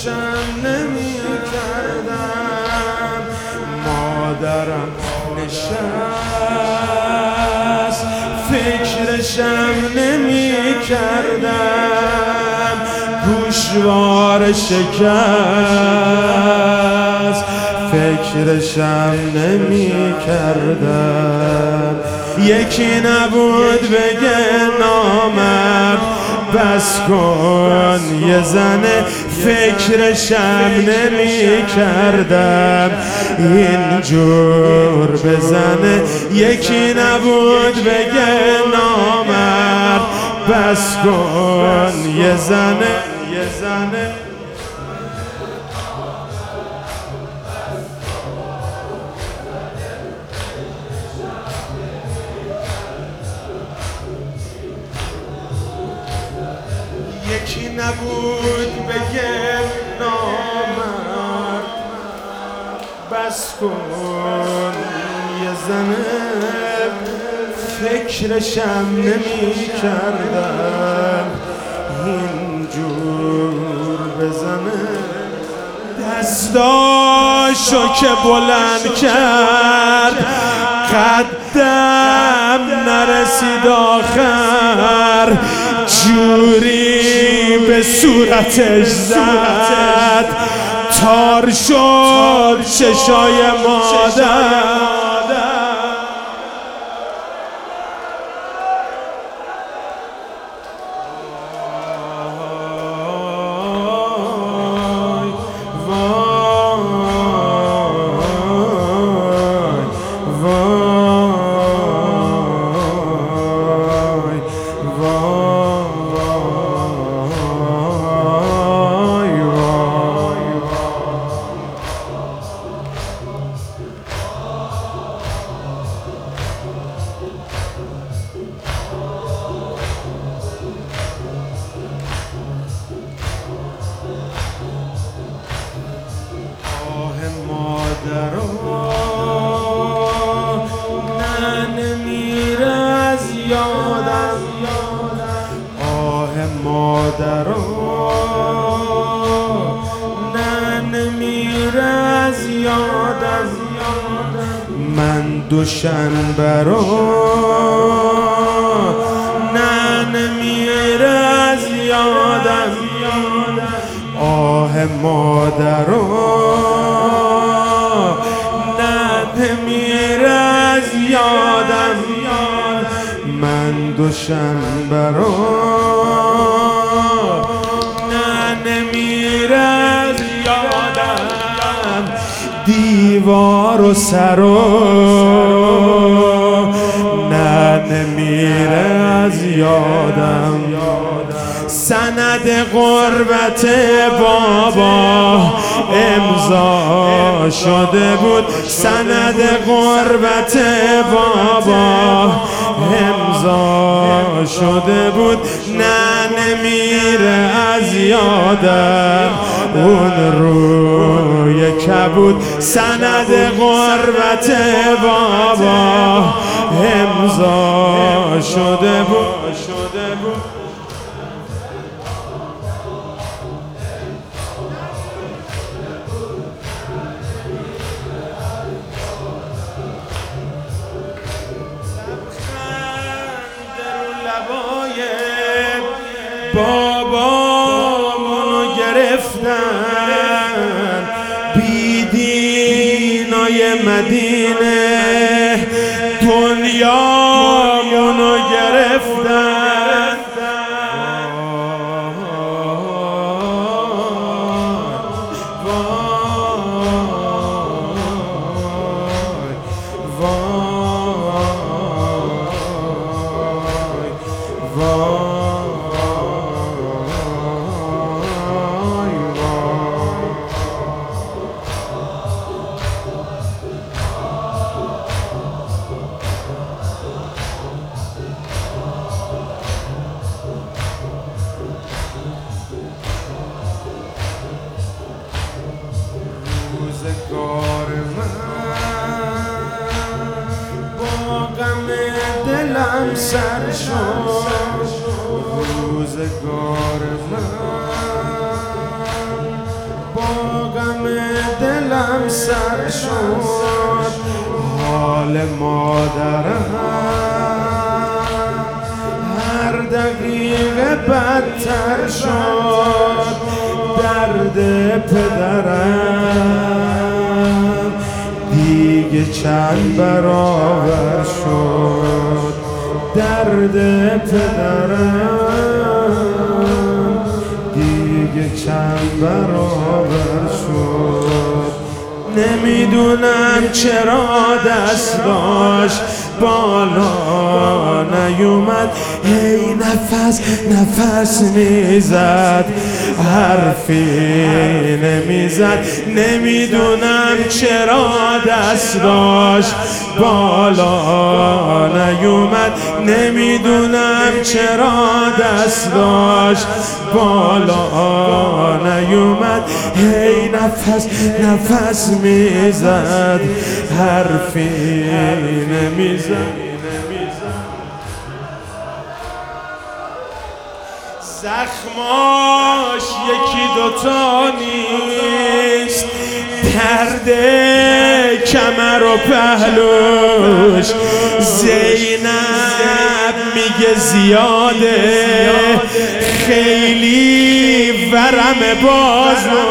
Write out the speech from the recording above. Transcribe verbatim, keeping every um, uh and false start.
فکرشم نمی کردم مادرم نشست فکرشم نمی کردم گوشوار شکست فکرشم نمی کردم یکی نبود بگه نامرد بس کن یه زنه فکرشم نمی کردم اینجور بزنه یکی نبود بگه نامرد بس کن یه زنه یه زنه یکی نبود بگه نامرد بس کن یه زنه فکرشم نمی کردم اینجور بزنه دستاشو که بلند کرد قدم نرسید آخر جوری به صورتش زد تار شد چشای مادر نه نمیره از یادم آه مادرها نه نمیره از یادم من دوشنبه رو نه نمیره از یادم آه مادرها نمیره از یادم من دوشنبه رو نه نمیره از یادم دیوار و سر رو نه نمیره از یادم سند غربت بابا امضا شده بود سند غربت بابا امضا شده بود نه نمیره از یادم اون روی کبود سند غربت بابا امضا شده بود شده بود بابامونو گرفتن بیدینای مدینه دنیامونو گرفتن روزگار من با غم دلم سر شد روزگار من با غم دلم سر شد حال مادرم، هر دقیقه بدتر شد درد پدرم، دیگه چند برابر شد درد پدرم، دیگه چند برابر شد. نمیدونم چرا دستاش بالا نیومد، هی نفس نفس میزد حرفی نمیزد. نمیدونم چرا دستاش بالا نیومد، نمیدونم چرا دستاش بالا نیومد، هی نفس نفس میزد حرفی نمیزد. زخماش یکی دوتا نیست، درد کمر و پهلوش، زینب میگه زیاده خیلی ورم بازو.